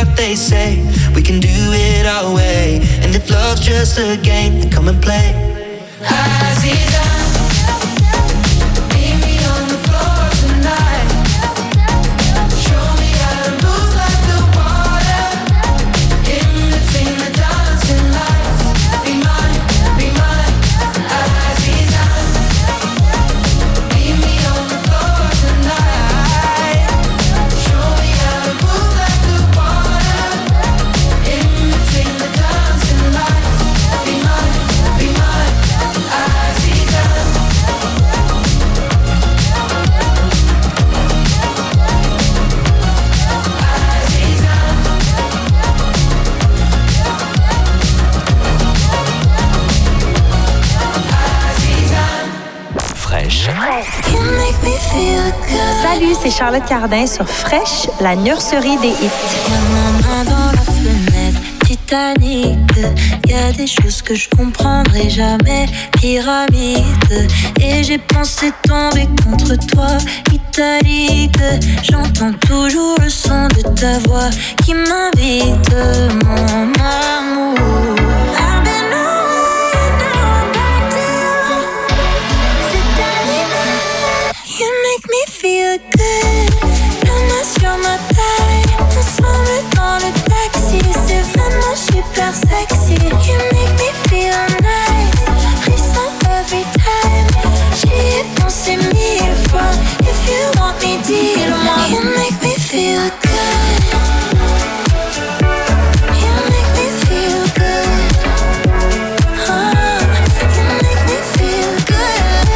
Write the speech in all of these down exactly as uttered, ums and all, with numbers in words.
what they say. We can do it our way. And if love's just a game, then come and play. Aziza, meet me on the floor tonight. Show me how to move like the water. In between the dancing lights. Be mine, be mine, Aziza. Meet me on the floor tonight. Show me how to move like the water. In between the dancing lights. Be mine, be mine, Aziza. Fraîche. Salut, c'est Charlotte Cardin sur Fraîche, la nurserie des hits. Main dans la fenêtre, Titanic. Y a des choses que je comprendrai jamais. Pyramide. Et j'ai pensé tomber contre toi, italique. J'entends toujours le son de ta voix qui m'invite, mon amour. I've been knowing, now I'm back to you. C'est animé. You make me feel good. La main sur ma taille. Ensemble dans le taxi. C'est vraiment super sexy. You make me feel nice. Frisson every time. J'y ai pensé mille fois. If you want me, dis-le-moi. You make me feel good. You make me feel good. Oh, you make me feel good.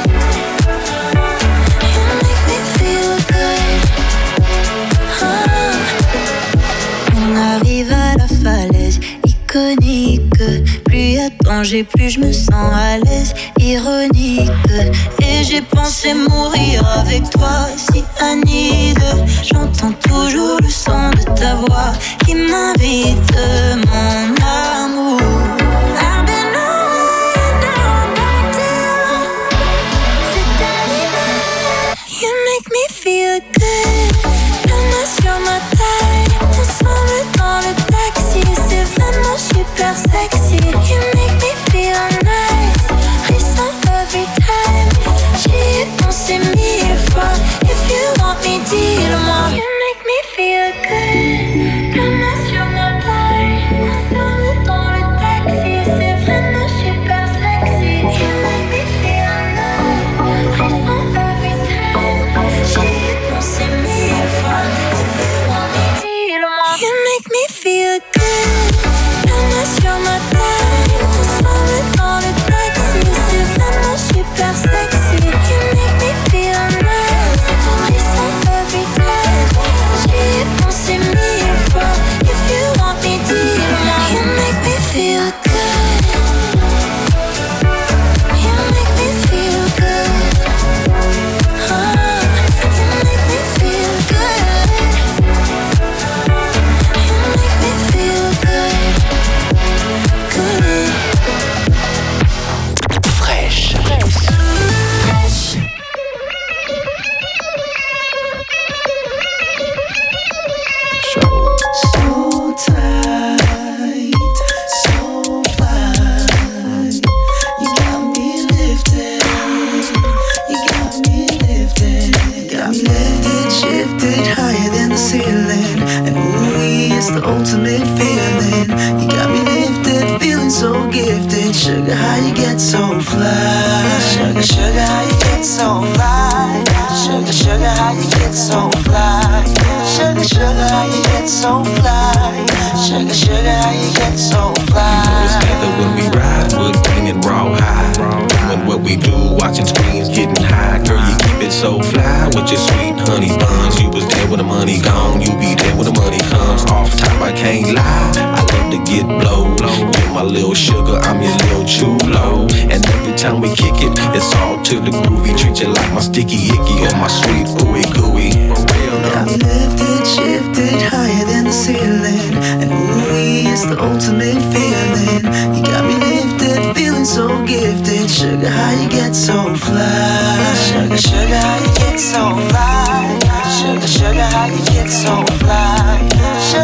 You make me feel good. Oh. On arrive à la falaise iconique. Plus y a de danger, plus je me sens à l'aise. Ironique. Et j'ai pensé mourir avec toi, si Anide. J'entends toujours le son de ta voix qui m'invite, mon amour. I've been knowing, now I'm back to you. C'est animé. You make me feel good. La main sur ma taille. Ensemble dans le taxi. C'est vraiment super sexy. You make me feel nice. Frisson every time. J'y ai pensé mille fois. If you want me, dis-le-moi. You make me feel good. La main sur ma taille. Ensemble dans le taxi. C'est vraiment super sexy. You make me feel nice. Frisson every time. J'y ai pensé mille fois. If you want me, dis-le-moi. You make me feel good. La main sur ma taille. Ensemble dans le taxi. C'est vraiment super sexy. You make me feel nice. Frisson every time. J'y ai pensé mille fois. If you want me, dis-le-moi. You make me feel good. You make me feel good. Oh, you make me feel good. You make me feel good. Good. Fraîche. So tight, so fine. You got me lifted, you got me lifted, you got me lifted, shifted higher than the ceiling. And ooh, it's the ultimate feeling. You got me lifted, feeling so gifted. Sugar, how you get so fly? Sugar, sugar, how you get so fly? Sugar, sugar, how you get so fly? Sugar, sugar, how you get so fly? Sugar, sugar, how you get so fly? You know it's together when we ride, wood green and raw high. Doing what we do, watching screens, getting high. Girl, you keep it so fly with your sweet honey buns. You was there when the money gone, you be there when the money comes. Off top, I can't lie, I love to get blow. You're my little sugar, I'm your little chulo. And every time we kick it, it's all to the groovy. Treat you like my sticky icky or my sweet ooey gooey. For real, no. Got me lifted, shifted higher than the ceiling. And ooh, it's the ultimate feeling. You got me lifted, feeling so gifted. Sugar, how you get so fly? Sugar, sugar, how you get so fly? Sugar, sugar, how you get so fly? Sugar,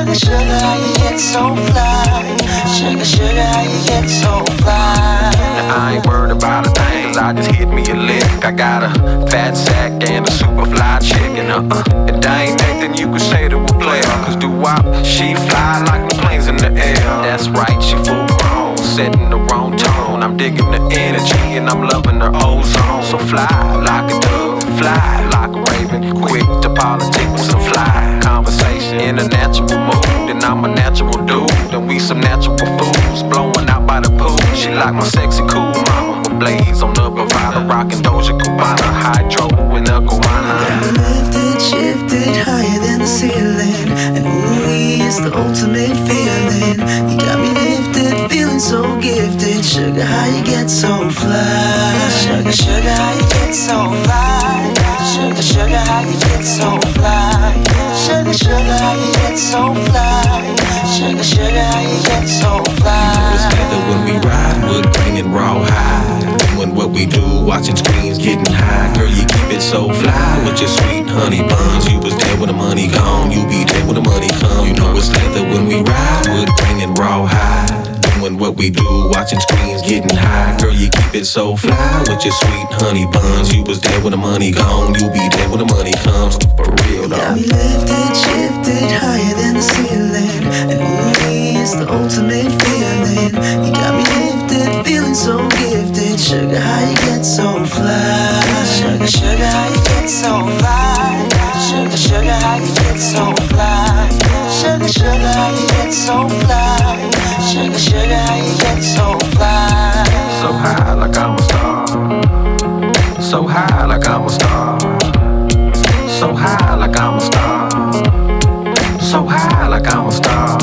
Sugar, sugar, how you get so fly? Sugar, sugar, how you get so fly? Now I ain't worried about a thing, cause I just hit me a lick. I got a fat sack and a super fly chicken. Uh-uh. And I ain't nothing you can say to a player, cause do-wop, she fly like the planes in the air. That's right, she full grown, setting the wrong tone. I'm digging the energy and I'm loving her ozone. So fly like a dove, fly like a raven, quick to politic with some fly conversation in a natural mood. And I'm a natural dude, and we some natural fools blowing out by the pool. She like my sexy cool mama with blades on the Bravada, rockin' Doja Cubana, hydro and a guana. Got me lifted, shifted higher than the ceiling, and ooh, it's the ultimate feeling. You got me lifted, feeling so gifted. Sugar, how you get so fly? Sugar, sugar, how you get so fly? Sugar, sugar, how you get so fly? Sugar, sugar, how you get so fly? Sugar, sugar, how you get so fly? You know it's better when we ride, wood grain and raw high. Doing what we do, watching screens, getting high. Girl, you keep it so fly with your sweet honey buns. You was there when the money gone, you be there when the money come. You know it's leather when we ride, wood grain and raw high. Doing what we do, watching screens, getting high. Girl, you keep it so fly with your sweet honey buns. You was there when the money gone, you be there when the money comes. For real though. Got me lifted, shifted higher than the ceiling, and ooh, it's the ultimate feeling. You got me lifted, feeling so gifted. Sugar, how you get so fly? Sugar, sugar, how you get so fly? Sugar, sugar, how you get so fly? Sugar, sugar, how you get so fly? Sugar, sugar, how you get so fly? So high like I'm a star. So high like I'm a star. So high like I'm a star. So high like I'm a star.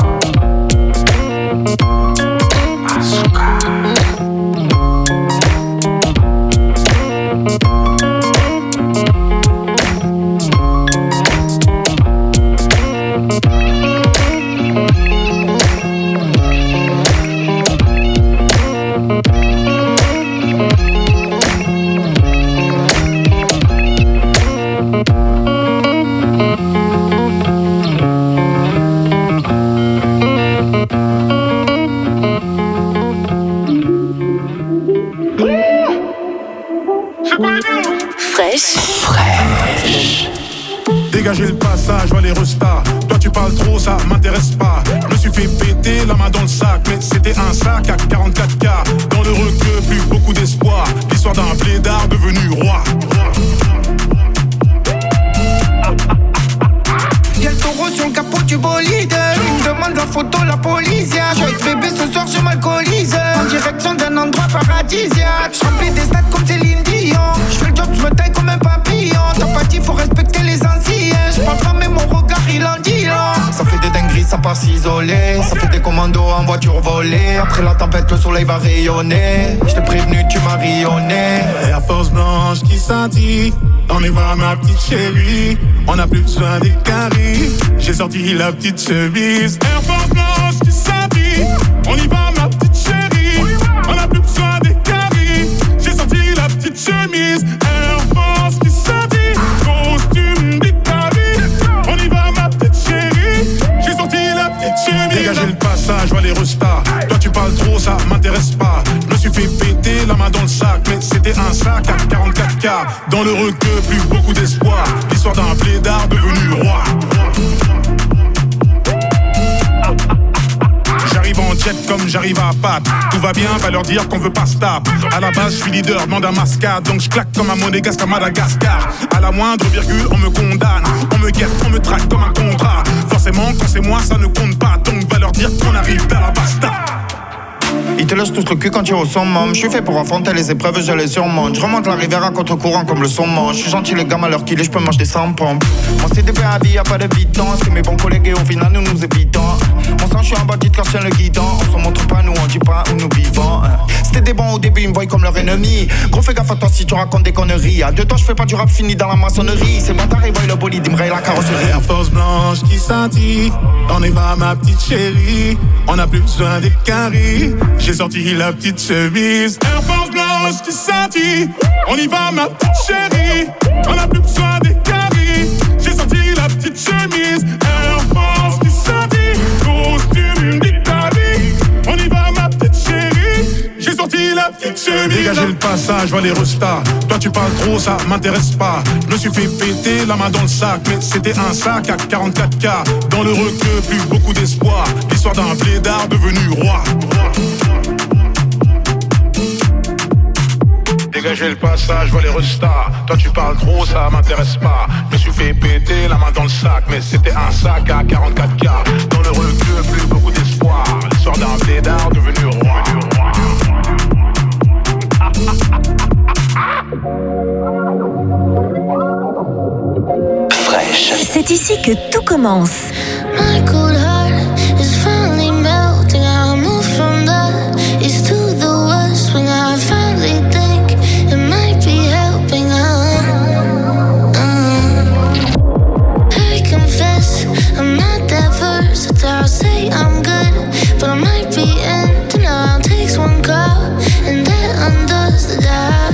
Azúcar. Dégagez le passage, vois les restas. Toi tu parles trop, ça m'intéresse pas. Je me suis fait péter la main dans le sac, mais c'était un sac à quarante-quatre K. Dans le requeu, plus beaucoup d'espoir. L'histoire d'un blédard devenu roi. Y'a le taureau sur le capot du bolide. Il me demande la photo, la police. Je vais être bébé ce soir, je m'alcoolise. En direction d'un endroit paradisiaque. Je remplis des stades comme Céline Dion. Je fais le job, je me taille comme un papillon. T'as pas dit, faut respecter les anciens. Je parle pas, mais mon regard, il en dit long. Ça fait des dingueries, ça part s'isoler. Ça fait des commandos en voiture volée. Après la tempête, le soleil va rayonner. Je t'ai prévenu, tu m'as rayonné. Air Force blanche qui scintille. On y va ma petite chérie. On n'a plus besoin des caries. J'ai sorti la petite chemise. Air Force blanche qui scintille. On y va ma petite chérie. On n'a plus besoin des caries. J'ai sorti la petite chemise. Air Force qui scintille. Costume d'Italie. On y va ma petite chérie. J'ai sorti la petite chemise. Dégagez le passage, vois les restas. Toi tu parles trop, ça m'intéresse pas. Je me suis fait péter la main dans le sac, mais c'était un sac à quarante-quatre K. Dans le requeu, plus beaucoup d'espoir. L'histoire d'un blédard devenu roi. J'arrive en jet comme j'arrive à Pâques. Tout va bien, va leur dire qu'on veut pas se taper. À la base, je suis leader, demande un mascade. Donc je claque comme un monégasque à Madagascar. À la moindre virgule, on me condamne. On me guette, on me traque comme un contrat. Forcément, quand c'est moi, ça ne compte pas. Donc va leur dire qu'on arrive à la basta. Ils te lâchent tous le cul quand tu es au summum. Je suis fait pour affronter les épreuves, je les surmonte. Je remonte la rivière à contre-courant comme le saumon. Je suis gentil les gars, à l'heure qu'il est, je peux manger des sans pompes. Mon C D P à vie, y'a pas d'évidence. C'est mes bons collègues et au final nous nous évitons. Mon sang, je suis un bandit quand je tiens le guidon. On se montre pas, nous on dit pas où nous vivons. C'était des bons au début, ils me voient comme leur ennemi. Gros fais gaffe à toi si tu racontes des conneries. À deux temps, je fais pas du rap fini dans la maçonnerie. Ces bâtards, ils voient le bolide, ils me rayent la carrosserie. Air Force blanche qui scintille. On y va ma petite chérie. On n'a plus besoin des caries. J'ai sorti la petite chemise. Air Force blanche qui scintille. On y va ma petite chérie. On n'a plus besoin des caries. J'ai sorti la petite chemise. Air Force qui scintille. chemise. Dégagez le passage, vois les restas. Toi tu parles trop, ça m'intéresse pas. Je me suis fait péter la main dans le sac, mais c'était un sac à quarante-quatre K. Dans le requeu, plus beaucoup d'espoir. L'histoire d'un blédard devenu roi. Dégagez le passage, vois les restas. Toi tu parles trop, ça m'intéresse pas. Je me suis fait péter la main dans le sac, mais c'était un sac à quarante-quatre K. Dans le requeu, plus beaucoup d'espoir. L'histoire d'un blédard devenu roi. Fresh. C'est ici que tout commence. My cold heart is finally melting. I move from the east to the west when I finally think it might be helping. Uh, uh. I confess I'm not that versatile. I'll say I'm good, but I might be in denial. Takes one call and that undoes the dial.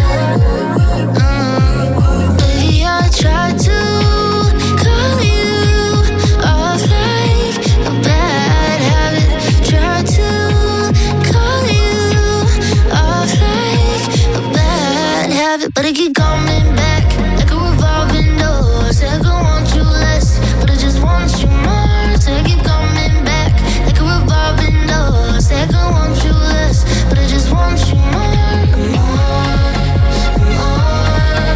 Uh, baby, I tried to call you off like a bad habit. Tried to call you off like a bad habit, but I keep coming back like a revolving door. Said I want you less, but I just want you more. Said I keep coming back like a revolving door. Said I want you less, but I just want you more, more, more,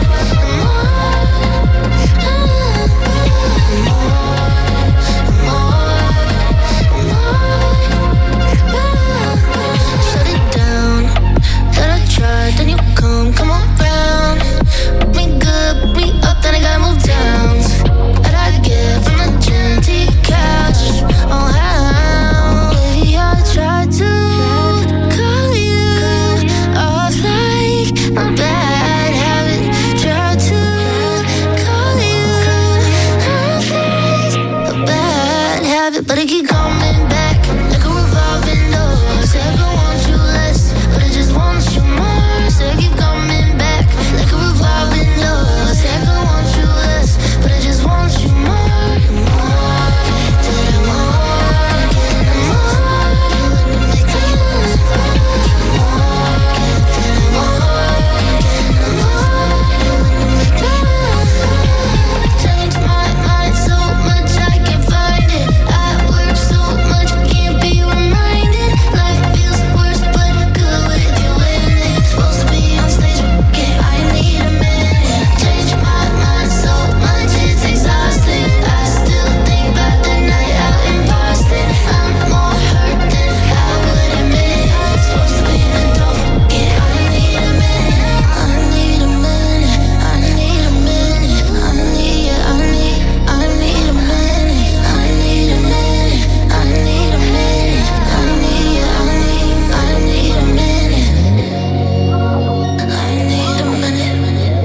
more. Shut it down. Thought I tried, then you come, come around. Put me good, put me up, then I gotta move down. How'd I get from the gym to your couch? Oh how? Baby, I tried to call you off like a bad habit. Tried to call you off like a bad habit, but I keep coming back like a revolving door. Said I want you less, but I just want you more. Said I keep coming back like a revolving door. Said I want you less, but I just want you more, more, till I more, till I more, make me more, till I more, till I more, make me change my mind so much I can't find it. I work so much, can't be reminded. Life feels worse, but good with you in it. Supposed to be on stage, okay, I need a minute. Change my mind so much, it's exhausting. I still think about the night out in Boston. I'm more hurt than I would admit. Supposed to be in dope, okay, I need a minute. I need a minute, I need a minute. I need, I need, I need a minute. I need a minute, I need a minute. I need, I need, I need a minute. I need a minute.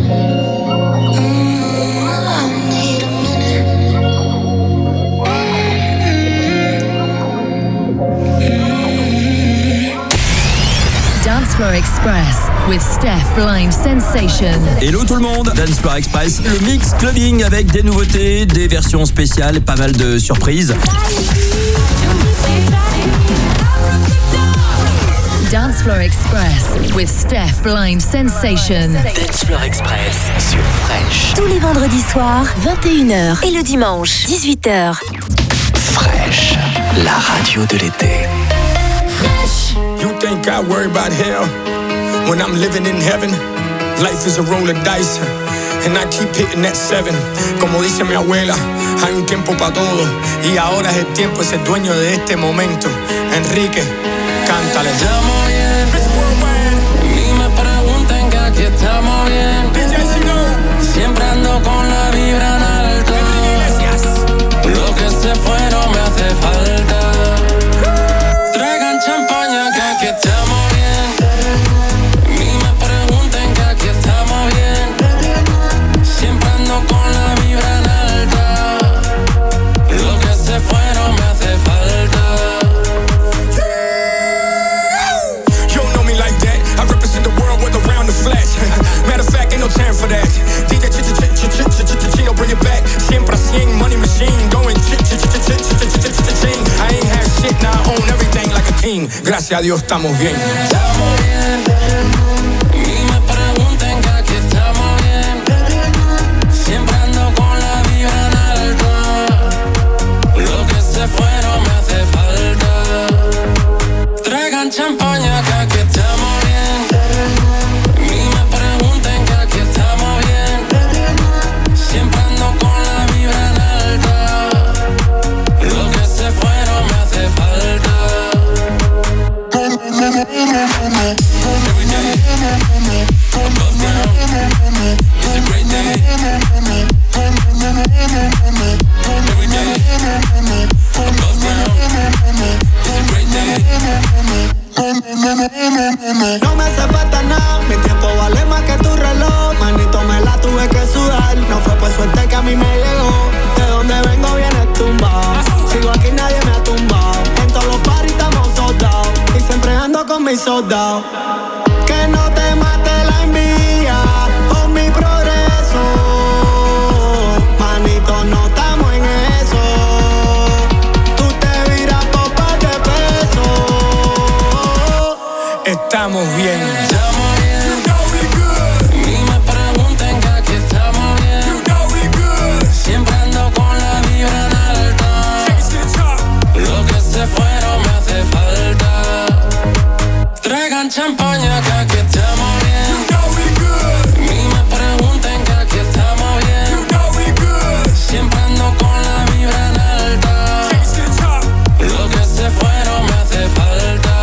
Mm, I need a minute. Dance Floor Express with Steph Blind Sensation. Hello tout le monde, Dance Floor Express, le mix clubbing avec des nouveautés, des versions spéciales, pas mal de surprises. Dance Floor Express with Steph Blind Sensation. Dance Floor Express sur Fresh. Tous les vendredis soirs, vingt et une heures. Et le dimanche, dix-huit heures. Fresh, la radio de l'été. You think I worry about hell when I'm living in heaven? Life is a roll of dice and I keep hitting that seven. Como dice mi abuela, hay un tiempo para todo y ahora es el tiempo, es el dueño de este momento. Enrique, cántale. Estamos bien, ni me pregunten que aquí estamos bien. Siempre ando con la vibra en alto. Lo que se fue no me hace falta. Traigan champaña que aquí estamos bien. Ni me pregunten que aquí estamos bien. Siempre ando con la vibra en alta. Lo que se fue no me hace falta. You don't know me like that. I represent the world with around the flash. Matter of fact, ain't no time for that. D J Chino, bring it back. Siempre cien, money machine, going ch-ch-ch-ch-ch-ch-ch-ch-ch-ch-ch-ch. I ain't had shit, now I own everything like a king. Gracias a Dios estamos bien. Estamos bien. champaña que aquí estamos bien. Ni me pregunten que aquí estamos bien. Siempre ando con la vibra en alta. Lo que se fue no me hace falta. Every day, above ground, it's a great day. Every day, above ground, it's a great day. No me hace falta nada, mi tiempo vale más que tu reloj. Manito, me la tuve que sudar. No fue por suerte que a mí me llegó. De donde vengo viene tumbado. Sigo aquí, nadie me ha tumbado. En todos los parties estamos soldados. Y siempre ando con mis soldados. Que no te mate la envidia por mi progreso. Manito, no estamos en eso. Tú te viras por par de pesos. Estamos bien. Estamos bien. You know we good. Ni me pregunten que aquí estamos bien. You know we good. Siempre ando con la vibra en alta. Chase it up. Lo que se fue no me hace falta. Traigan champaña que aquí estamos bien. You know we good. Ni me pregunten que aquí estamos bien. You know we good. Siempre ando con la vibra en alta. Chase it up. Lo que se fue no me hace falta.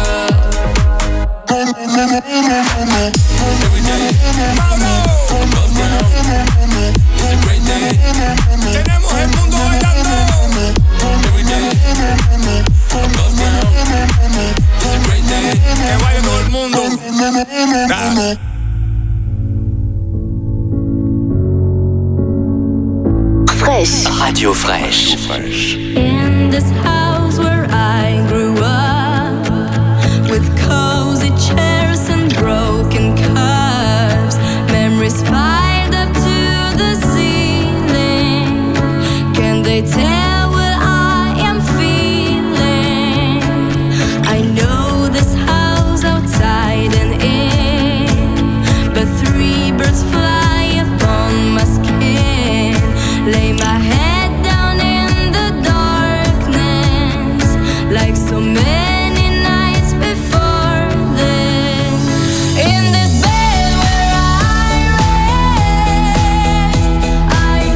Every day, above ground, it's a great day. Tenemos el mundo bailando. Every day, above ground, it's a great day. Que vaya todo el mundo. Nah. Fresh. Radio Fresh. In this house where I grew up, with cozy chairs and broken cups, memories piled up to the ceiling. Can they tell what I am feeling? I know this house outside and in, but three birds fly upon my skin. Lay my head down in the darkness, like so many nights before this. In this bed where I rest, I'm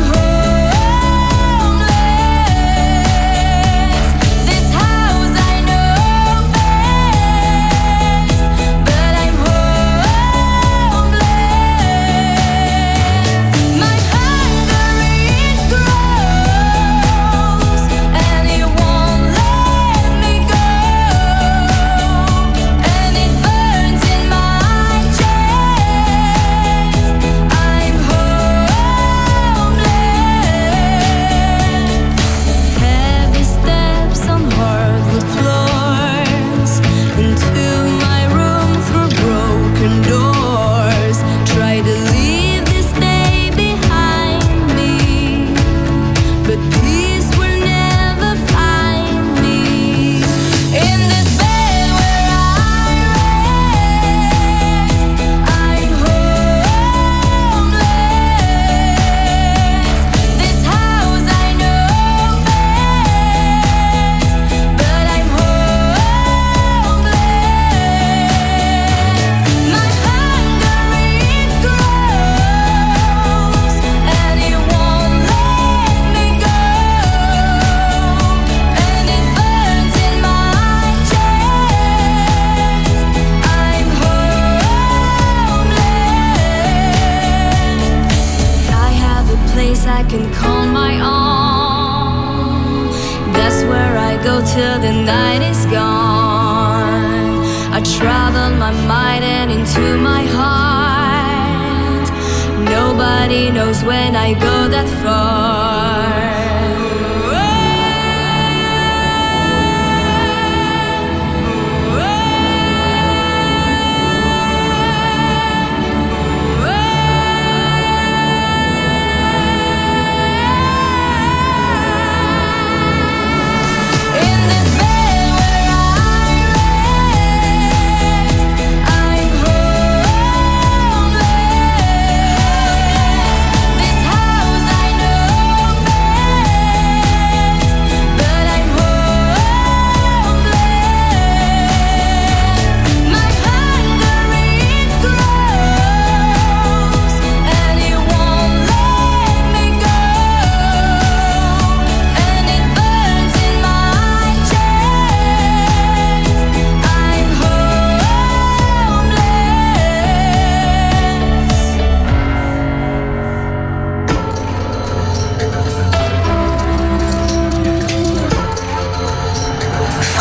homeless. This house I know best, but I'm homeless. My hunger it grows, and it won't let me go, and it burns in my chest. I'm homeless. Heavy steps on hardwood floors, into my room through broken doors. Try to leave this day behind me, but peace will never find me. In this bed where I rest, I'm homeless. This house I know best, but I'm homeless. My hunger it grows, and it won't let me go, and it burns in my chest. I'm homeless. I have a place I can call my own. That's where I go till the night is gone. I travel my mind and into my heart. Nobody knows when I go that far. In this bed where I rest, I'm homeless. This house I know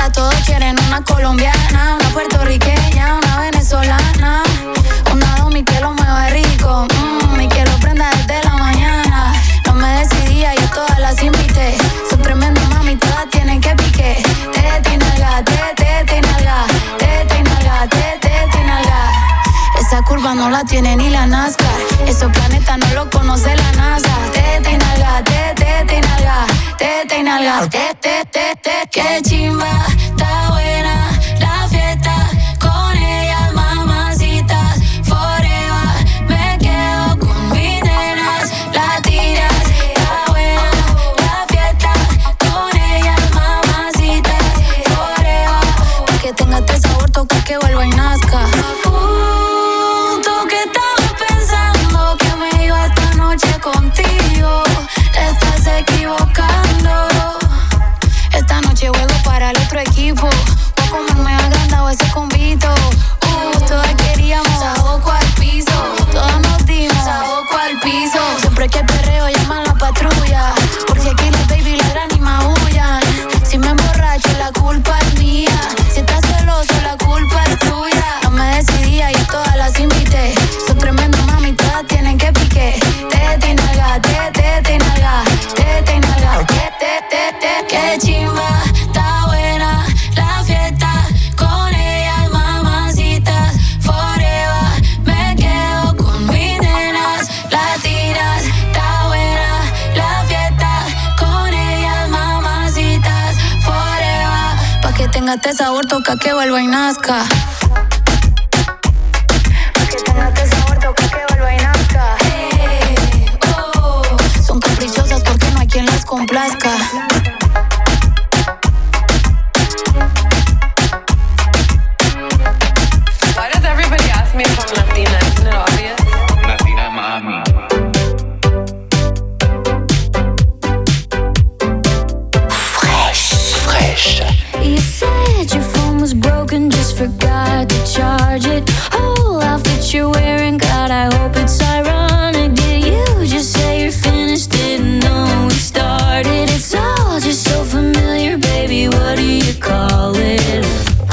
ahora todos quieren una colombiana, una puertorriqueña, una venezolana, una domi que lo mueve rico, mmm, y que lo prenda desde la mañana. No me decidía, yo todas las invité. Son tremendas mami, todas tienen que pique. Tete y nalga, tete, tete y nalga, tete y nalga, tete, tete y nalga. Esa curva no la tiene ni la NASCAR. Esos planetas no lo conoce la NASA. Tete y nalga, tete, tete y nalga, tete y nalga, tete, tete. Qué chimba, está buena la fiesta. Con ellas mamacitas, forever. Me quedo con mis nenas latinas. Está buena la fiesta. Con ellas mamacitas, forever. Pa' que tenga este sabor, toca que vuelva y nazca. Contigo, te estás equivocando. Esta noche juego para el otro equipo. Voy a comerme agrandado ese convito. Uh, todas queríamos saboco al piso. Todas nos dimos saboco al piso. Siempre que perreo llaman la patrulla. Porque aquí los baby ladran y maullan. Si me emborracho la culpa es mía. Si estás celoso la culpa es tuya. No me decidía y todas las invité. Son tremendas mami, todas tienen que pique. Tete y nalga, tete, tete y nalga, tete y nalga, tete, tete. Qué chimba, está buena la fiesta. Con ellas mamacitas, forever. Me quedo con mis nenas latinas. Está buena la fiesta. Con ellas mamacitas, forever. Pa' que tenga este sabor, toca que vuelva y nazca. Pa' que tenga este sabor, toca que vuelva y nazca. Son caprichosas porque no hay quien las complazca. Why does everybody ask me if I'm Latina? Isn't it obvious? Latina mami. Fresh. Fresh. You said your phone was broken, just forgot to charge it. Whole outfit you're wearing, God, I hope it's ironic. Did you just say you're finished? Didn't know we started. It's all just so familiar, baby. What do you call it?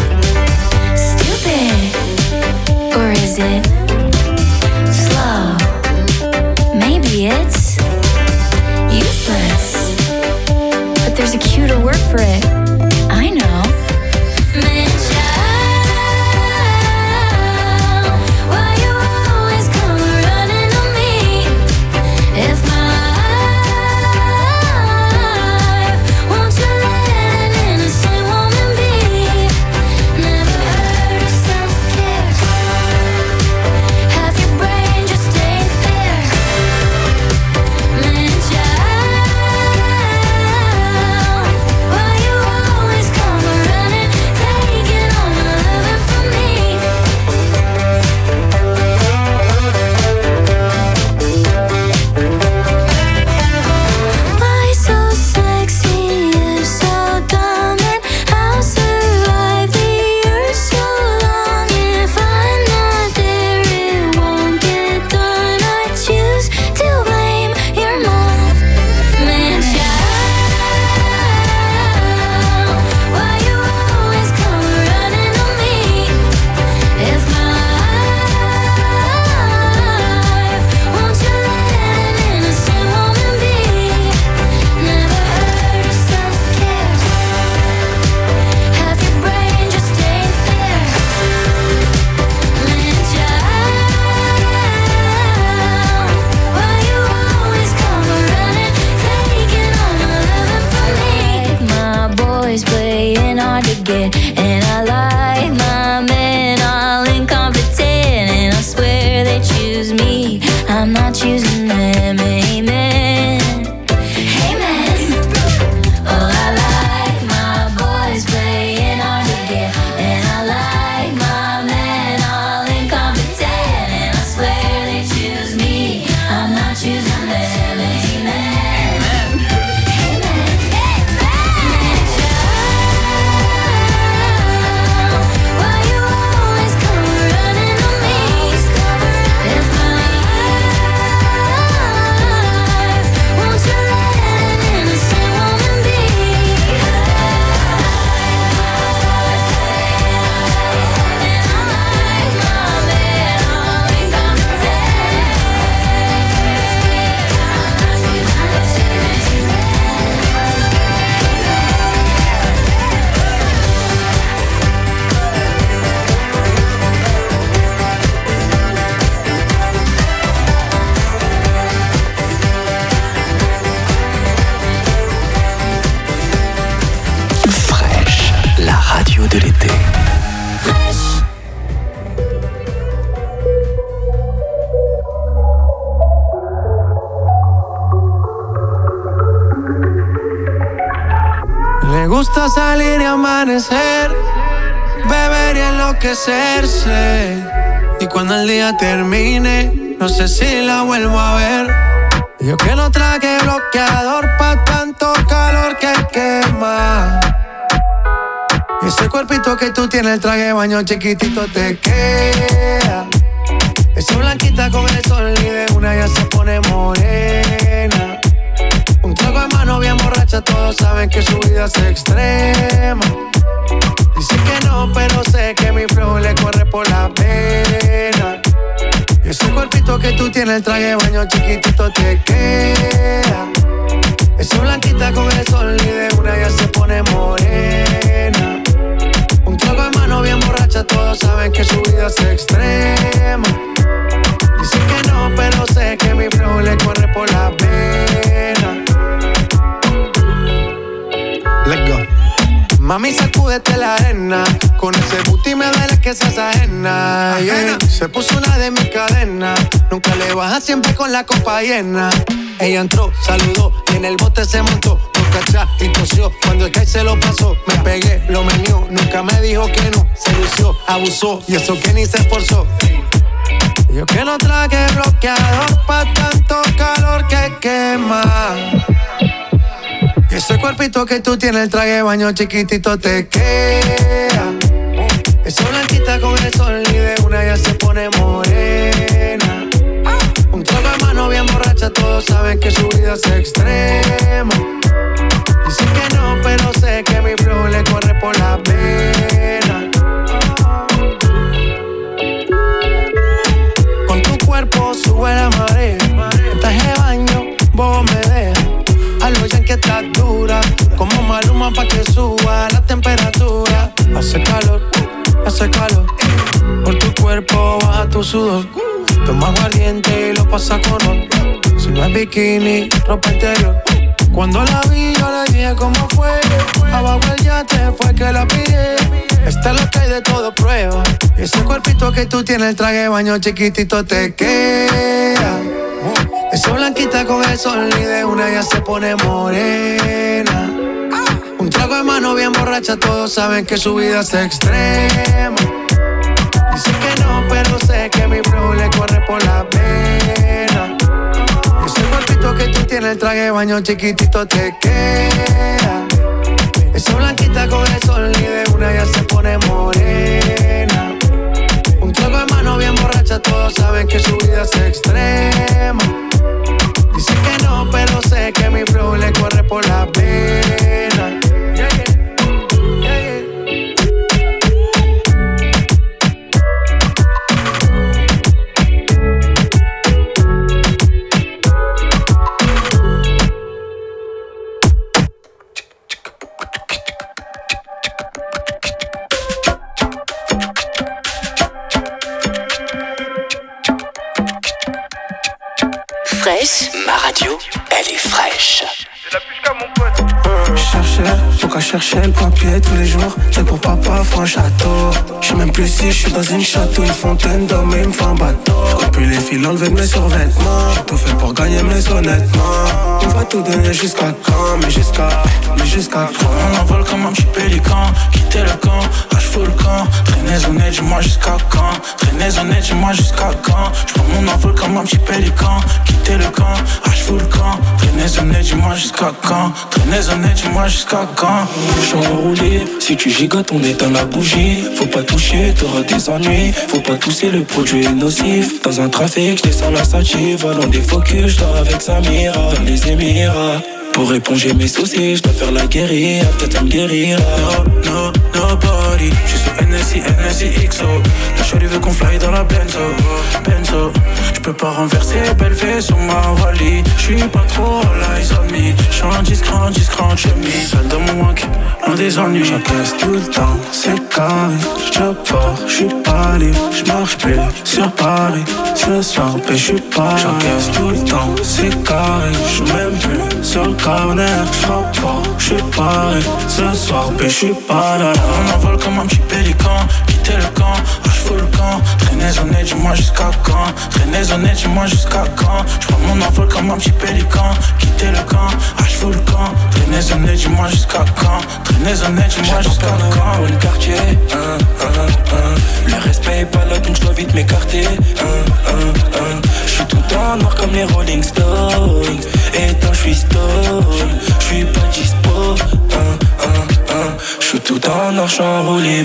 Stupid, or is it slow? Maybe it's useless, but there's a cuter word for it. I know. Man, child, why you always come running to me? If my life, won't you let an innocent woman be? Never heard of self-care. Half your brain just ain't there. Man, child, why you always come running, taking all my loving from me? Why so sexy, you're so dumb, and I'll survive the years so long. If I'm not there, it won't get done. I choose to blame your mom. Man, child, why you always come running to me? If my life, won't you let an innocent woman be? Never heard of self-care. Half your brain just ain't there. Man, child, why you always come running, taking all my loving from me? My boys playing hard to get, and I like my men all incompetent, and I swear they choose me, I'm not choosing them. Amen. Amen. Oh, I like my boys playing hard to get, and I like my men all incompetent, and I swear they choose me, I'm not choosing them. Amen. Amen. Man, child, Me gusta salir y amanecer, beber y enloquecerse. Y cuando el día termine, no sé si la vuelvo a ver. Yo que no traje bloqueador pa' tanto calor que quema. Y ese cuerpito que tú tienes, el traje de baño chiquitito te queda. Esa blanquita con el sol y de una ya se pone morena. Un trago de mano bien borracha, todos saben que su vida es extrema. Dice que no, pero sé que mi flow le corre por la pena. Y ese cuerpito que tú tienes, el traje de baño chiquitito te queda. Esa blanquita con el sol y de una ya se pone morena. Un trago de mano bien borracha, todos saben que su vida es extrema. Dice que no, pero sé que mi flow le corre por la pena. Let's go. Mami, sacúdete la arena. Con ese booty me duele que seas ajena, yeah. Se puso una de mis cadenas. Nunca le baja, siempre con la copa llena. Ella entró, saludó y en el bote se montó. No cachá y tosió, cuando el que se lo pasó. Me pegué, lo menió, nunca me dijo que no. Se lució, abusó y eso que ni se esforzó. Yo que no traje bloqueador pa' tanto calor que quema. Y ese cuerpito que tú tienes, el traje de baño chiquitito te queda. Esa blanquita con el sol y de una ya se pone morena. Un trago de mano bien borracha, todos saben que su vida es extrema. Dice que no, pero sé que mi flow le corre por la pena. Con tu cuerpo sube la marea. En traje de baño, vos me dejas. A lo ya que estás dura, como Maluma pa' que suba la temperatura. Hace calor, hace calor. Por tu cuerpo baja tu sudor. Toma aguardiente y lo pasa con ron. Si no es bikini, ropa interior. Cuando la vi yo le dije cómo fue. Abajo el yate fue que la pillé. Esta es lo que hay de todo prueba. Y ese cuerpito que tú tienes, el traje de baño chiquitito te queda. Esa blanquita con el sol y de una ya se pone morena. Un trago de mano bien borracha, todos saben que su vida es extrema. Dice que no, pero sé que mi flow le corre por la pena. Ese cuerpito que tú tienes, el traje de baño chiquitito te queda. Esa blanquita con el sol y de una ya se pone morena. Un trago de mano bien borracha, todos saben que su vida es extrema. Dice que no, pero sé que mi flow le corre por la pena. Yeah, yeah. Yeah, yeah. Fraîche. Ma radio, elle est fraîche. C'est la plus qu'à mon pote. Je cherchais, pourquoi chercher le papier tous les jours? C'est pour papa, faut un château. Je sais même plus si je suis dans une château, une fontaine d'hommes et il me faut un bateau. Je plus les fils enlevés de mes survêtements. J'ai tout fait pour gagner, mais honnêtement, on va tout donner jusqu'à quand? Mais jusqu'à, mais jusqu'à quand? On envole comme un petit pélican. Quitter le camp, ah j'fous le camp. Traînez honnête, dis-moi jusqu'à quand? Traînez honnête, dis-moi jusqu'à quand? J'prends mon envol comme un petit pélican. Quitter le camp, ah j'fous le camp. Traînez honnête, dis-moi jusqu'à quand? Traînez honnête, dis-moi jusqu'à quand? J'suis enroulé, si tu gigotes on éteint la bougie. Faut pas toucher, t'auras des ennuis. Faut pas tousser, le produit est nocif. Dans un trafic, j'descends la sative. Volant des focus, j'dors avec Samira. Dans les Émirats, pour éponger mes soucis, j'dois faire la guérilla. Peut-être ça me guérira. No, no, nobody. J'suis sur N S I, N S I X O. La shorty veut qu'on fly dans la Benzo, Benzo. J'peux pas renverser, belle fée sur ma Wally. J'suis pas trop all eyes on me. J'suis discret, discret en chemise. Seul dans mon manque, un des ennuis. J'encaisse tout le temps, c'est carré. J'job fort, j'suis pas libre. J'marche plus sur Paris. Ce soir, ben j'suis pas. J'encaisse tout le temps, c'est carré. J'suis même plus sur le corner. J'frappe fort, j'suis paré. Ce soir, ben j'suis pas là. On envole comme un petit pélican. Quitter le camp, ah j'fous le camp. Traînez honnête, dis-moi jusqu'à quand? Traînez honnête, dis-moi jusqu'à quand? J'prends mon envol comme un petit pélican. Quitter le camp, ah j'fous le camp. Traînez Traîner zonné, dis-moi jusqu'à quand. Traîner zonné, dis-moi jusqu'à quand. Pour le quartier, hein, hein, hein. Le respect est pas là donc je dois vite m'écarter, hein, hein, hein. J'suis tout en noir comme les Rolling Stones. Et tant j'suis stone, j'suis pas dispo, hein, hein, hein. J'suis tout en noir, j'suis enroulé.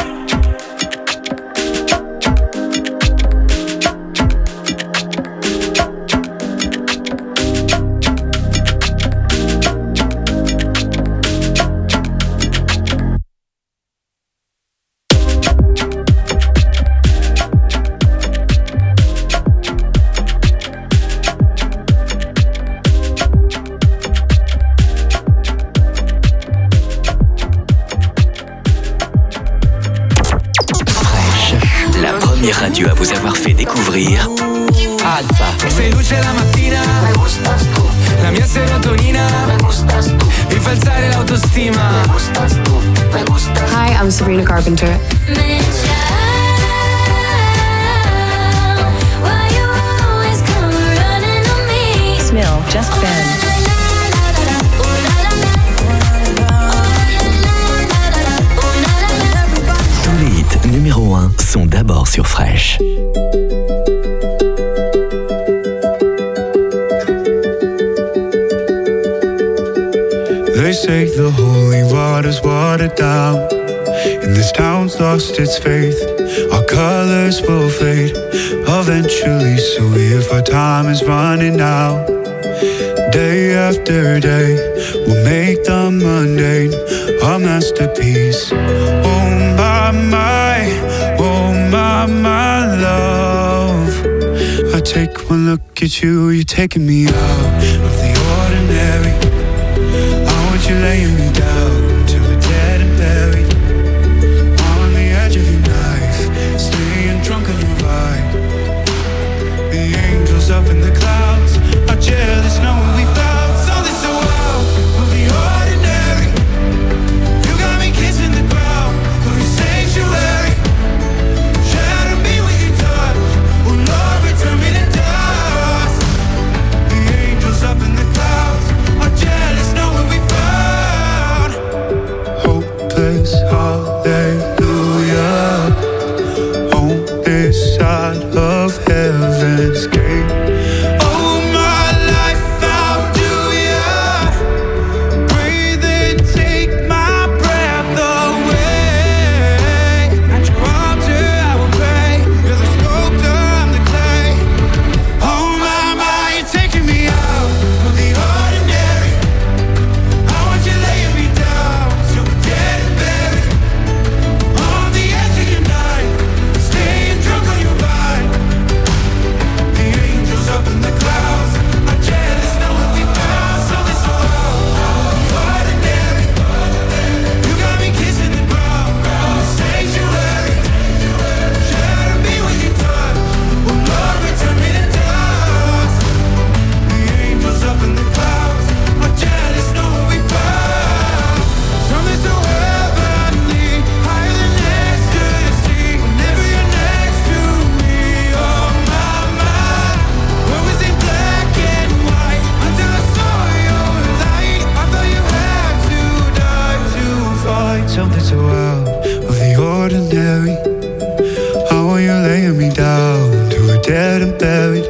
Radio à vous avoir fait découvrir Alpha. Sei luce la mattina, me gustas tu. La mia serotonina, me gustas tu. Mi fa alzare l'autostima, me gustas tu, me gustas. Hi, I'm Sabrina Carpenter. Smil, Just Ben. Tous les hits numéro un sont d'abord sur Fresh. They say the holy water's watered down, and this town's lost its faith. Our colors will fade eventually, so if our time is running out, day after day, we'll make the mundane a masterpiece. Oh my, my, oh my, my love. I take one look at you, you're taking me out of the ordinary. You're laying me down till we're dead and buried on the edge of your knife, staying drunk on your vibe. The angels up in the clouds are jealous knowing we found something so out of the ordinary. You got me kissing the ground of your sanctuary. Shadow me with your touch, oh Lord, return me to dust. The angels up in the clouds are jealous knowing we found hallelujah, on this side of heaven's gate. Oh, my life, how do ya breathe and take my breath away? At your altar I will pray. You're the sculptor, I'm the clay. Oh my, my, you're taking me out of the ordinary. I want you laying me down till we're dead and buried on the edge of your knife, staying drunk on your vibe. The angels up in the clouds are jealous knowing we found something so out of the ordinary. You got me kissing the ground in the sanctuary. Shadow me with your touch, oh Lord, return me to dust. The angels up in the clouds are jealous knowing we found something so heavenly, higher than ecstasy. Whenever you're next to me, oh my, my. What was in black and white until I saw your light? I thought you had to die to find something so out of the ordinary. How are you laying me down till we're dead and buried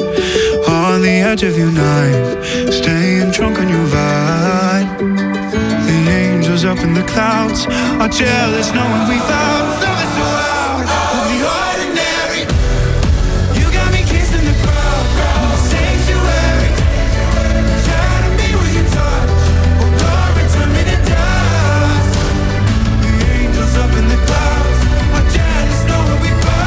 on the edge of your knife, staying drunk on your vibe. The angels up in the clouds are jealous knowing we found something so out of the ordinary. You got me kissing the ground in the sanctuary. Shadow me with your touch, oh Lord, return me to dust. The angels up in the clouds are jealous knowing we found.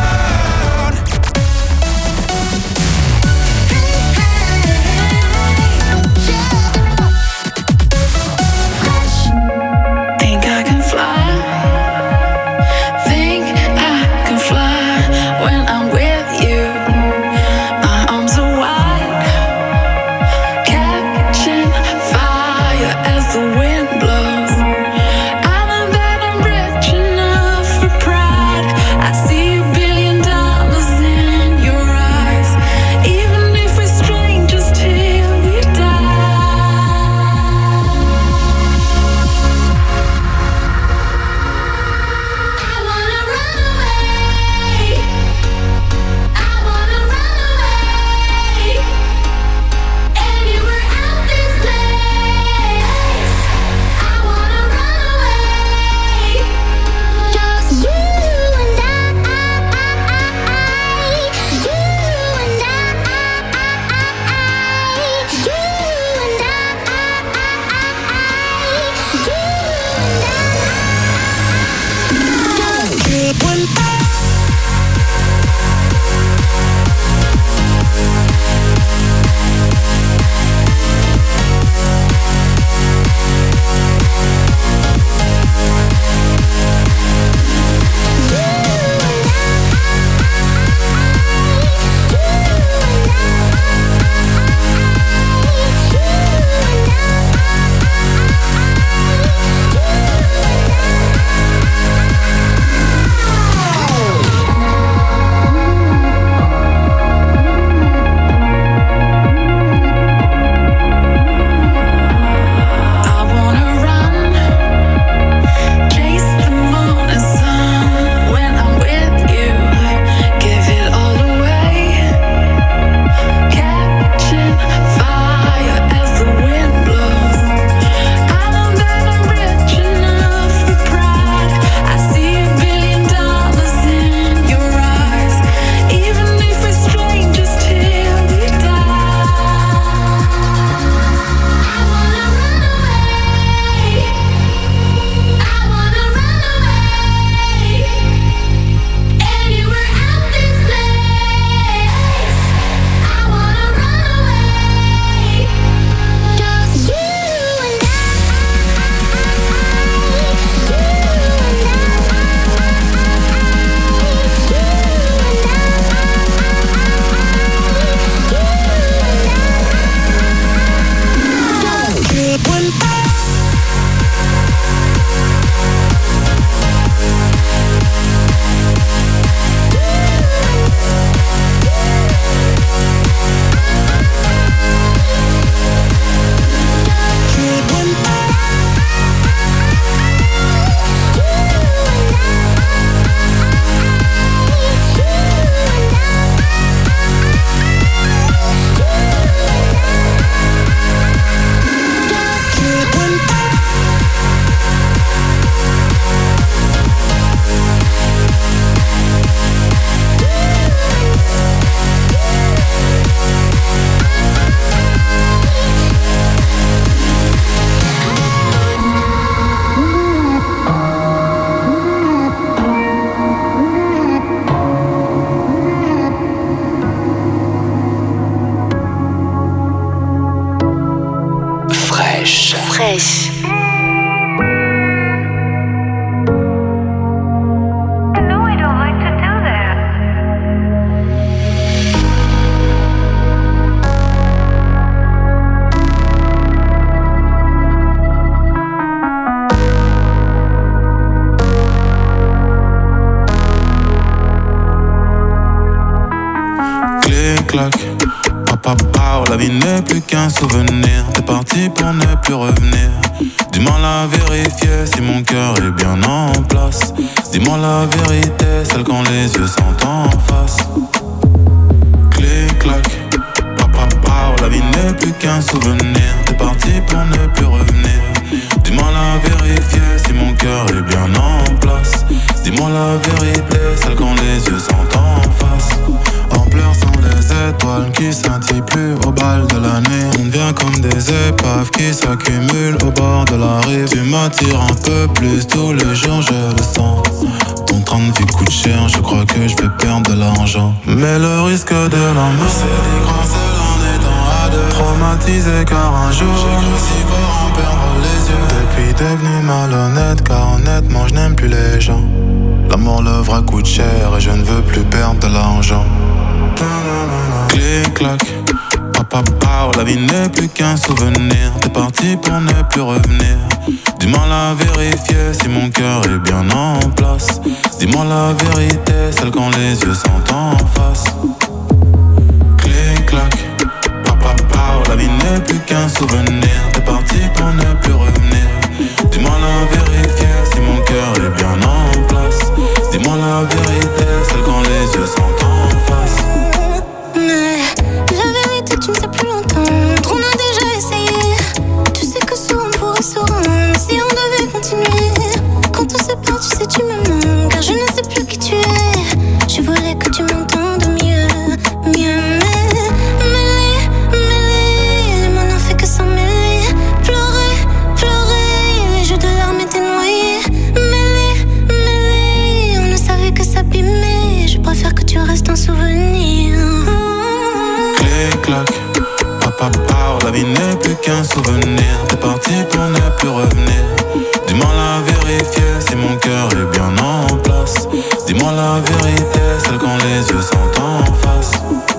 Think I can fly. Fresh. Papa, papa, la vie n'est plus qu'un souvenir. T'es parti pour ne plus revenir. Dis-moi la vérité, si mon cœur est bien en place. Dis-moi la vérité, celle quand les yeux sont en face. Clic, clac, papa, papa, la vie n'est plus qu'un souvenir. T'es parti pour ne plus revenir. Dis-moi la vérité, si mon cœur est bien en place. Dis-moi la vérité, celle quand les yeux sont en face. En pleurs sont les étoiles qui scintillent plus au bal de la nuit. On devient comme des épaves qui s'accumulent au bord de la rive. Tu m'attires un peu plus tous les jours, je le sens. Ton train de vie coûte cher, je crois que je vais perdre de l'argent. Mais le risque de l'amour, c'est des grands seuls en étant à deux. Traumatisé car un jour, j'ai cru si fort en perdre les yeux. Depuis devenu malhonnête car honnêtement je n'aime plus les gens. L'amour, le vrai coûte cher et je ne veux plus perdre de l'argent. Clic, clac, papa, papa, la vie n'est plus qu'un souvenir. T'es parti pour ne plus revenir. Dis-moi la vérité, si mon cœur est bien en place. Dis-moi la vérité, celle quand les yeux sont en face. Clic, clac, papa, papa, la vie n'est plus qu'un souvenir. T'es parti pour ne plus revenir. Dis-moi la vérité, si mon cœur est bien en place. Dis-moi la vérité, celle quand les yeux sont en face. Mais la vérité, tu ne sais plus l'entendre. On a déjà essayé. Tu sais que souvent on pourrait se rendre si on devait continuer. Quand on se perd, tu sais, tu me manques. Car je ne sais plus qui tu es. Je voulais que tu m'entendes mieux, mieux. Mais mêlé, mêlé, les mots n'ont fait que s'en mêler. Pleurer, pleurer, les jeux de larmes étaient noyés. Mêlé, mêlé, on ne savait que s'abîmer. Je préfère que tu restes un souvenir. Clic, clac, papa, papa, la vie n'est plus qu'un souvenir. T'es parti pour ne plus revenir. Dis-moi la vérité, si mon cœur est bien en place. Dis-moi la vérité, celle quand les yeux sont en face.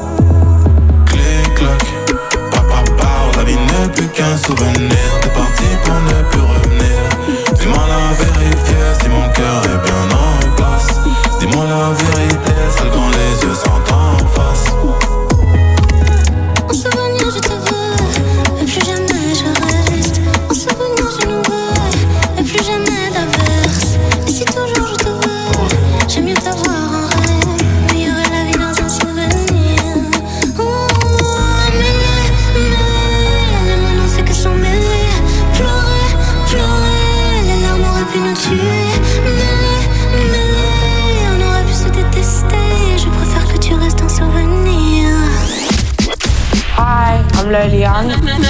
Clic, clac, papa, papa, la vie n'est plus qu'un souvenir. T'es parti pour ne plus revenir. Dis-moi la vérité, si mon cœur est bien en place. Dis-moi la vérité, celle quand les yeux sont en face. En souvenir je te veux, mais plus jamais je reste. En souvenir je nous veux, mais plus jamais d'averse. Et si toujours je te veux, j'aime mieux t'avoir en rêve. Meilleure est la vie dans un souvenir. Oh, mêlé, mêlé, les mots n'ont fait que s'en mêler. Pleurer, pleurer, les larmes auraient pu nous tuer. Mêlé, mêlé, on aurait pu se détester. Je préfère que tu restes un souvenir. Hi, I'm Loliane.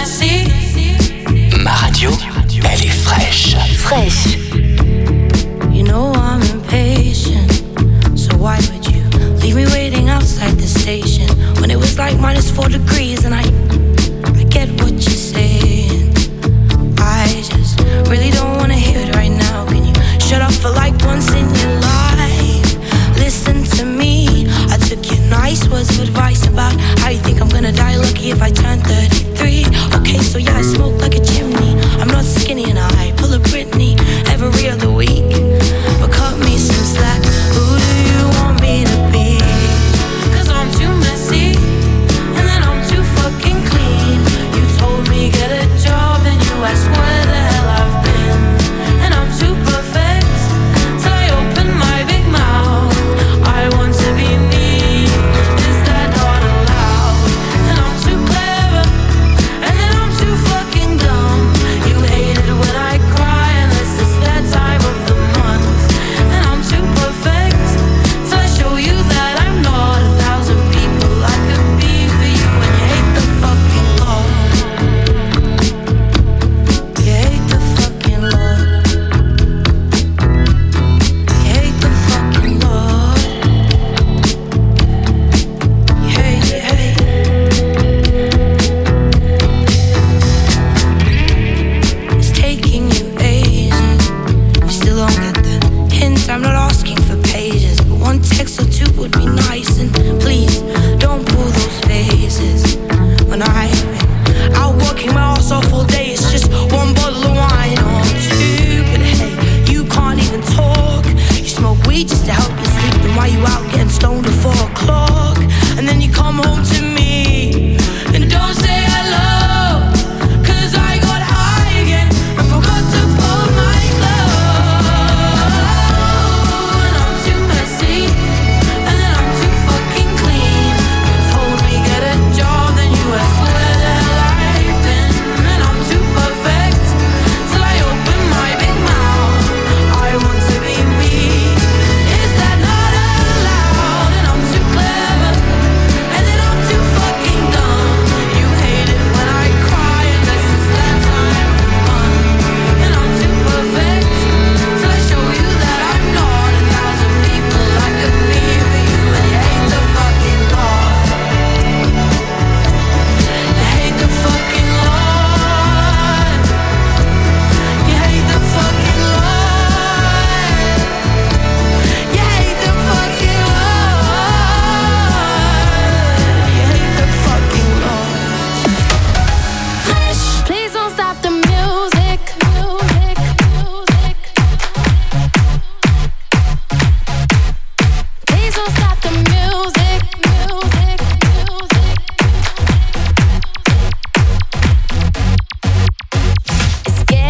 Ma radio, elle est fraîche. Fresh. You know I'm impatient, so why would you leave me waiting outside the station when it was like minus four degrees? And I, I get what you're saying. I just really don't wanna hear it right now. Can you shut up for like once in your life? Listen to me. I took your nice words of advice about how you think I'm gonna die lucky if I turn thirty-three. Okay, so yeah, I smoke like a chimney. I'm not skinny and I pull a Britney every other week. But cut me some slack. Who do you want me to be? Cause I'm too messy, and then I'm too fucking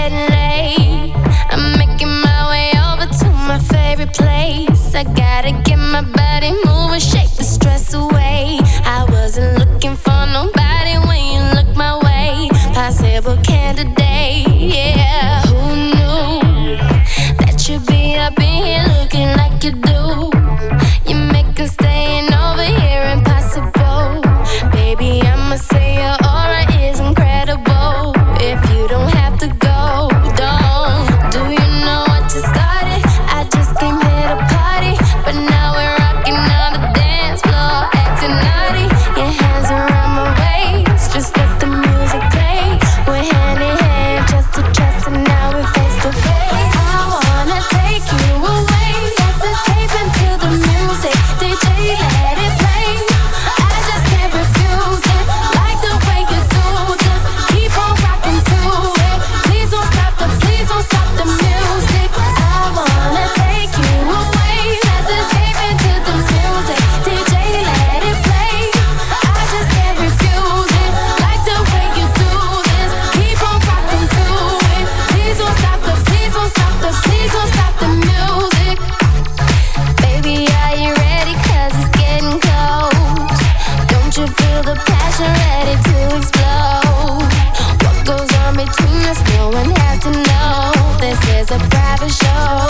getting late. I'm making my way over to my favorite place. I gotta get my body moving, shake the stress away. I wasn't looking for nobody when you look my way. Possible candidate, yeah. Who knew that you'd be up in here looking like you do? You make us staying over here impossible. Baby, I'ma say your aura is incredible. If you don't have to go, don't. Do you know what you started? I just came here to party, but now we're rocking on the dance floor, acting naughty. Your hands around my waist, just let the music play. We're hand in hand, just to trust, and now we're face to face. I wanna take you away, let's escape into the music. D J, let it play. I just can't refuse it, like the way you do. Just keep on rocking to it. Please don't stop the, please don't stop the music. I wanna take you away, let's escape into the music. D J, let it play. I just can't refuse it, like the way you do this. Keep on rocking to it. Please don't stop the, please don't stop the, please don't stop the music. Baby, are you ready? 'Cause it's getting close. Don't you feel the passion ready to explode? What goes on between us, no one has to know. This is a private show.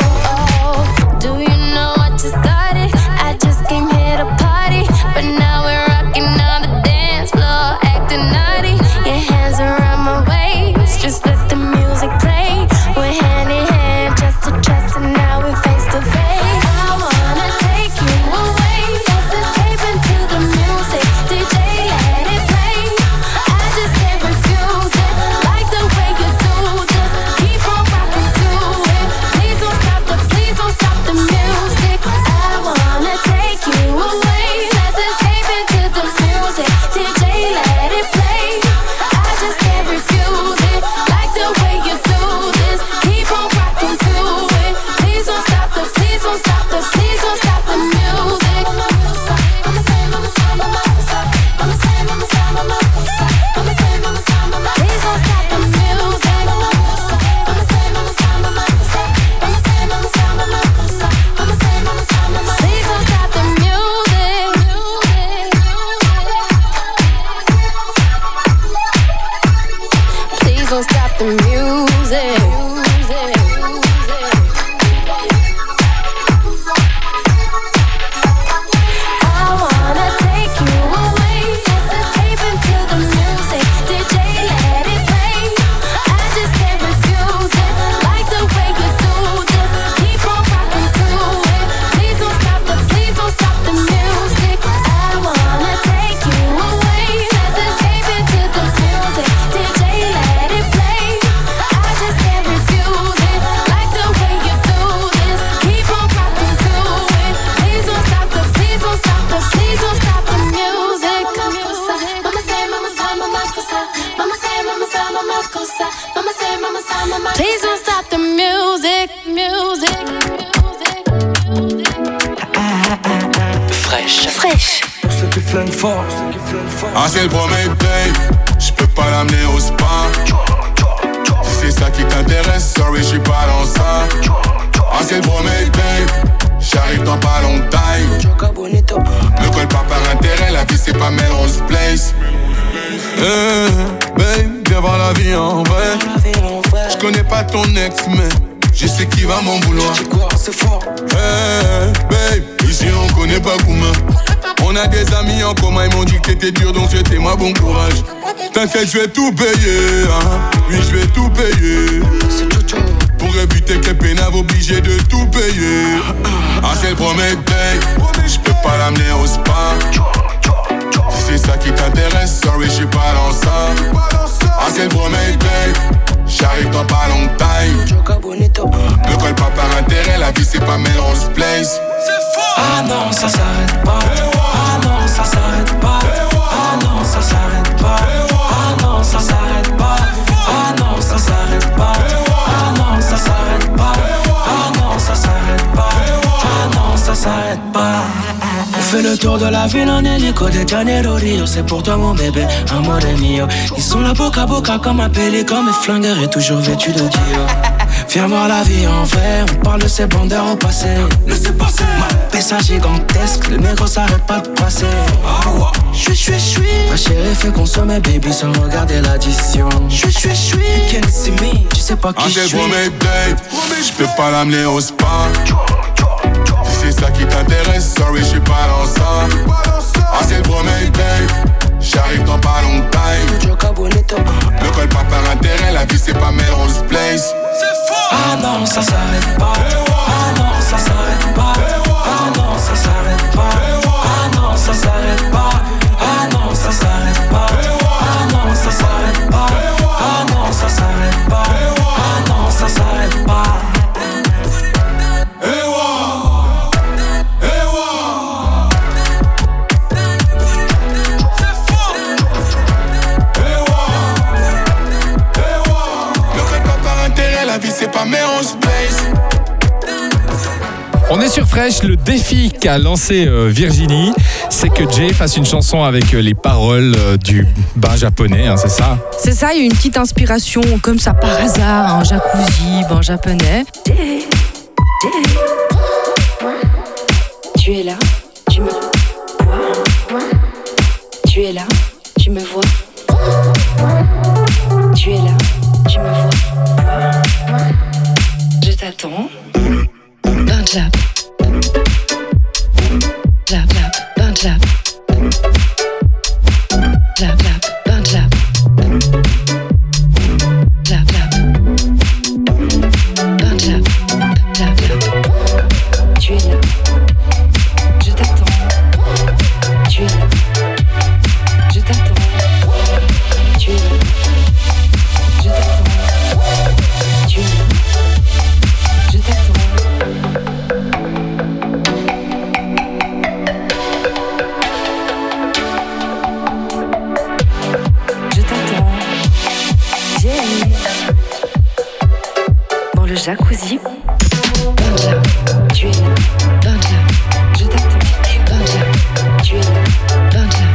Do you know what you started? I just came here to party, but now we're rocking on the dance floor, acting naughty. Your hands around my waist, just let the music play. We're hand in hand, just to trust, and now we're face to face. I wanna take you away, let's escape into the music. D J, let it play. I just can't refuse it, like the way you do. Just keep on rocking to it. Please don't stop the, please don't stop the music. I wanna take you away, let's escape into the music. D J, let it play. I just can't refuse it, like the way you do this. Keep on rocking to it. Please don't stop the, please don't stop the, please don't stop the music. I'ma say, I'ma say, I'ma say, I'ma say, I'ma say, I'ma say, I'ma say, I'ma say, I'ma say, please don't stop the music. I'ma say, I'ma say, I'ma say, I'ma say, I'ma say, I'ma say, I'ma say, I'ma say, I'ma say, please don't stop the music. Please don't stop the music. I wanna take you away, let's escape into the music. D J, let it play. I just can't refuse it, like the way you do. Just keep on rocking to it. Please don't stop the, please don't stop the music. I wanna take you away, let's escape into the music. D J, let it play. I just can't refuse it, like the way you do this. Keep on rocking to it. Please don't stop the, please don't stop the, please don't stop the music. Mama say, mama say, mama cosa. Mama say, mama say, mama cosa. Mama say, mama say, mama. Please don't stop the music, music. Fraîche. Fraîche. Ceux qui flânent fort, ceux qui flânent fort. Ah, c'est le premier date, j'peux pas l'amener au spa. Si c'est ça qui t'intéresse, sorry, j'suis pas dans ça. Ah, c'est le premier date, j'arrive dans pas longtemps. Me colle pas par intérêt, la vie c'est pas Melrose Place. Hey, babe, viens voir la vie en vrai. J'connais pas ton ex, mais je sais qui va m'en vouloir. Hey, babe, ici on connaît pas Kouma. On a des amis en commun, ils m'ont dit que t'étais dur, donc souhaitez-moi bon courage. T'inquiète, je vais tout payer, hein. Oui, je vais tout payer. Pour éviter que les pénaves obligés de tout payer. Ah, c'est le premier date, j'peux pas l'amener au spa. Si c'est ça qui t'intéresse, sorry, j'suis pas dans ça. Ah, c'est le premier date, j'arrive dans pas longtemps. Me colle pas par intérêt, la vie c'est pas Melrose Place. Ah non, ça s'arrête pas. Ah non, ça s'arrête pas. Ah non, ça s'arrête pas. Ah non, ça s'arrête pas. Ah non, ça s'arrête pas. Ah non, ça s'arrête pas. Ah non, ça s'arrête pas. Ah non, ça s'arrête pas. On fait le tour tour de la ville en hélico de Janeiro Rio. C'est pour toi mon bébé, amore mio. Ils sont là boca à boca comme un pélican, mais flingueur est toujours vêtu de Dior. Viens voir la vie en vrai, on parle de ces bandeurs au passé. Laissez passer. Ma pessa gigantesque, le négro s'arrête pas de passer. J'suis, j'suis, j'suis. Ma chérie fait consommer baby sans regarder l'addition. J'suis, j'suis, j'suis. You can't see me, tu sais pas qui j'suis. Promets babe, j'peux pas l'amener au spa. Si c'est ça qui t'intéresse, sorry j'suis pas dans ça. Ah c'est le promets babe, j'arrive dans pas long time. Ne colle pas par intérêt, la vie c'est pas Melrose Place. Ah non, ça s'arrête pas. Ah non, ça s'arrête pas. Ah non, ça s'arrête pas. Ah non, ça s'arrête pas. Ah non, ça s'arrête pas. Ah non, ça s'arrête pas. Ah non, ça s'arrête pas. Ah non, ça s'arrête pas. La vie c'est pas Melrose Place. On est sur Fresh, le défi qu'a lancé euh, Virginie, c'est que Jay fasse une chanson avec euh, les paroles euh, du bain japonais, hein, c'est ça? C'est ça, il y a eu une petite inspiration comme ça par hasard, un jacuzzi, bain japonais. Jay, Jay, tu es là, tu me vois. Tu es là, tu me vois. Tu es là, tu me vois. Je t'attends. Bain jab. Jab jab. Bain jab. Jab jab. Bain jab. Jab jab. Bain jab. Jab jab. Tu es là. Je t'attends. Tu es là. Je t'attends. Tu es là. Je t'attends. Tu es là. Je t'attends. Je t'attends. J'ai dans le jacuzzi. Banja, tu es là. Banja, je t'attends. Banja, tu es là. Banja.